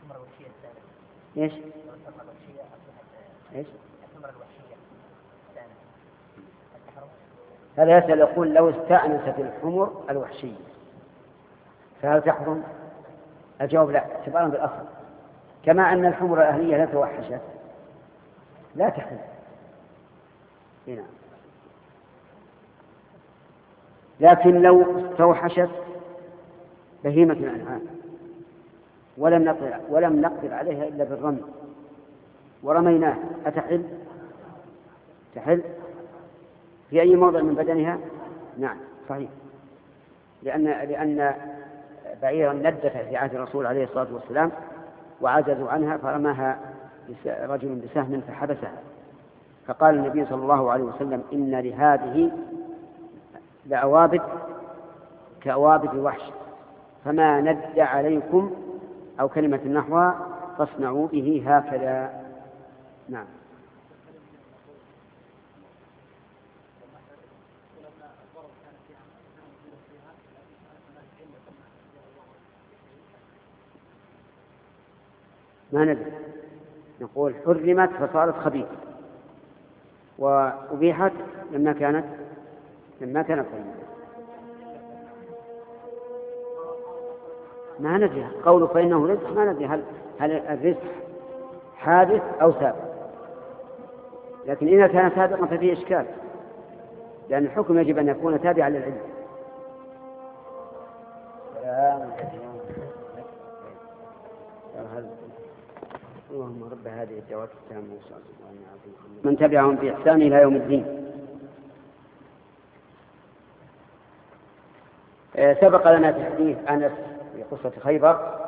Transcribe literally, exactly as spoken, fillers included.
ايش؟ ايش؟ هذا يسأل يقول لو استأنست الحمر الوحشية فهل تحرم؟ الجواب لا، اعتبارا بالأصل، كما أن الحمر الأهلية لا توحشت لا تحرم. هنا لكن لو استوحشت بهيمة الأنعام ولم نقدر ولم نقدر عليها إلا بالرمي ورميناه أتحل؟ تحل في أي موضع من بدنها؟ نعم صحيح، لأن لأن بعيرا ندت في عهد الرسول عليه الصلاة والسلام وعجزوا عنها فرماها رجل بسهم فحبسها، فقال النبي صلى الله عليه وسلم إن لهذه لأوابد كأوابد الوحش فما ند عليكم أو كلمة نحوها فاصنعوا به هكذا. نعم. ما ندري، نقول حرمت فصارت خبيثة وأبيحت لما كانت لما كانت طيبة. ما ندري، قوله فإنه رزق ما ندري هل هل الرزق حادث أو سابق، لكن إذا كان سابقا ففيه إشكال، لأن الحكم يجب أن يكون تابعا للعلم. اللهم رب هذه الدعوات التامة من تبعهم بإحسان إلى يوم الدين. سبق لنا في حديث أنس في قصة خيبر